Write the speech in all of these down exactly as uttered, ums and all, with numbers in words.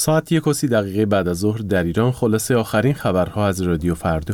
ساعت یک و سی دقیقه بعد از ظهر در ایران. خلاصه آخرین خبرها از رادیو فردا.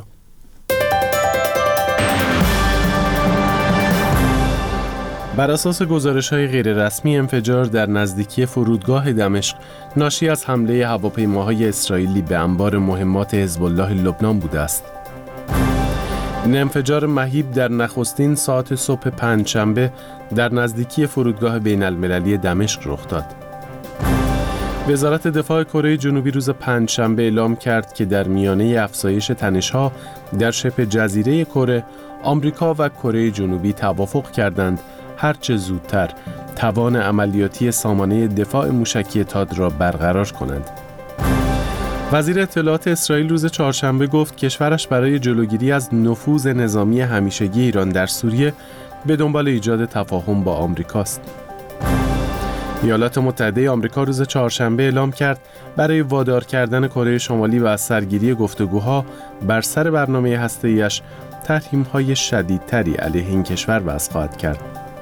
بر اساس گزارش‌های غیررسمی، انفجار در نزدیکی فرودگاه دمشق ناشی از حمله هواپیماهای اسرائیلی به انبار مهمات حزب الله لبنان بوده است. این انفجار مهیب در نخستین ساعت صبح پنجشنبه در نزدیکی فرودگاه بین المللی دمشق رخ داد. وزارت دفاع کره جنوبی روز پنجشنبه اعلام کرد که در میانه افزایش تنش‌ها در شبه جزیره کره، آمریکا و کره جنوبی توافق کردند هرچه زودتر توان عملیاتی سامانه دفاع موشکی تاد را برقرار کنند. وزیر اطلاعات اسرائیل روز چهارشنبه گفت کشورش برای جلوگیری از نفوذ نظامی همیشگی ایران در سوریه به دنبال ایجاد تفاهم با آمریکاست. ایالات متحده آمریکا روز چهارشنبه اعلام کرد برای وادار کردن کره شمالی و از سرگیری گفتگوها بر سر برنامه هسته‌ایش تحریم‌های شدیدتری علیه این کشور وضع خواهد کرد.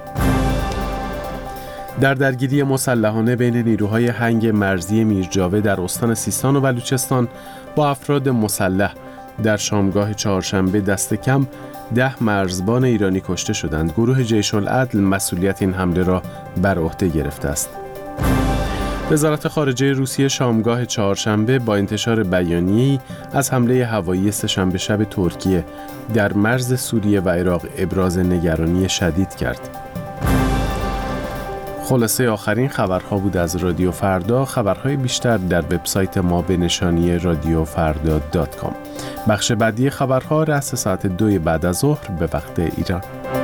در درگیری مسلحانه بین نیروهای هنگ مرزی میرجاوه در استان سیستان و بلوچستان با افراد مسلح در شامگاه چهارشنبه دست کم ده مرزبان ایرانی کشته شدند. گروه جیش العدل مسئولیت این حمله را بر عهده گرفته است. وزارت خارجه روسیه شامگاه چهارشنبه با انتشار بیانیه‌ای از حمله هوایی سه‌شنبه شب ترکیه در مرز سوریه و عراق ابراز نگرانی شدید کرد. خلاصه آخرین خبرها بود از رادیو فردا. خبرهای بیشتر در وبسایت ما به نشانی رادیو فردا دات کام. بخش بعدی خبرها رأس ساعت دو بعد از ظهر به وقت ایران.